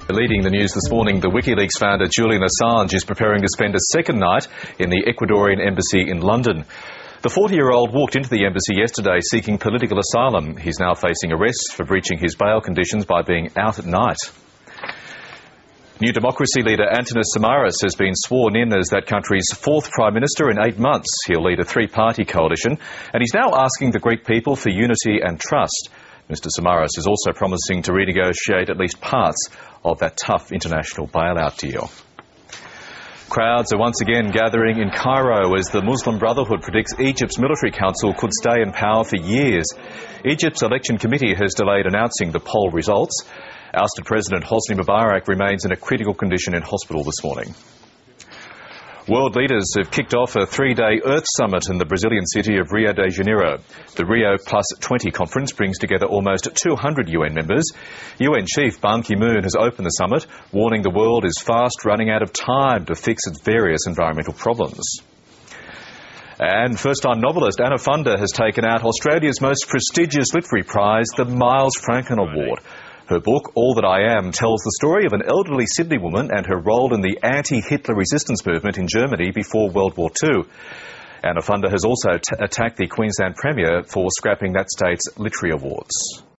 Leading the news this morning, the WikiLeaks founder Julian Assange is preparing to spend a second night in the Ecuadorian embassy in London. The 40-year-old walked into the embassy yesterday seeking political asylum. He's now facing arrest for breaching his bail conditions by being out at night. New Democracy leader Antonis Samaras has been sworn in as that country's fourth Prime Minister in 8 months. He'll lead a three-party coalition, and he's now asking the Greek people for unity and trust. Mr Samaras is also promising to renegotiate at least parts of that tough international bailout deal. Crowds are once again gathering in Cairo as the Muslim Brotherhood predicts Egypt's military council could stay in power for years. Egypt's election committee has delayed announcing the poll results. Ousted President Hosni Mubarak remains in a critical condition in hospital this morning. World leaders have kicked off a 3-day Earth Summit in the Brazilian city of Rio de Janeiro. The Rio Plus 20 conference brings together almost 200 UN members. UN Chief Ban Ki-moon has opened the summit, warning the world is fast running out of time to fix its various environmental problems. And first-time novelist Anna Funder has taken out Australia's most prestigious literary prize, the Miles Franken Award. Her book, All That I Am, tells the story of an elderly Sydney woman and her role in the anti-Hitler resistance movement in Germany before World War II. Anna Funder has also attacked the Queensland Premier for scrapping that state's literary awards.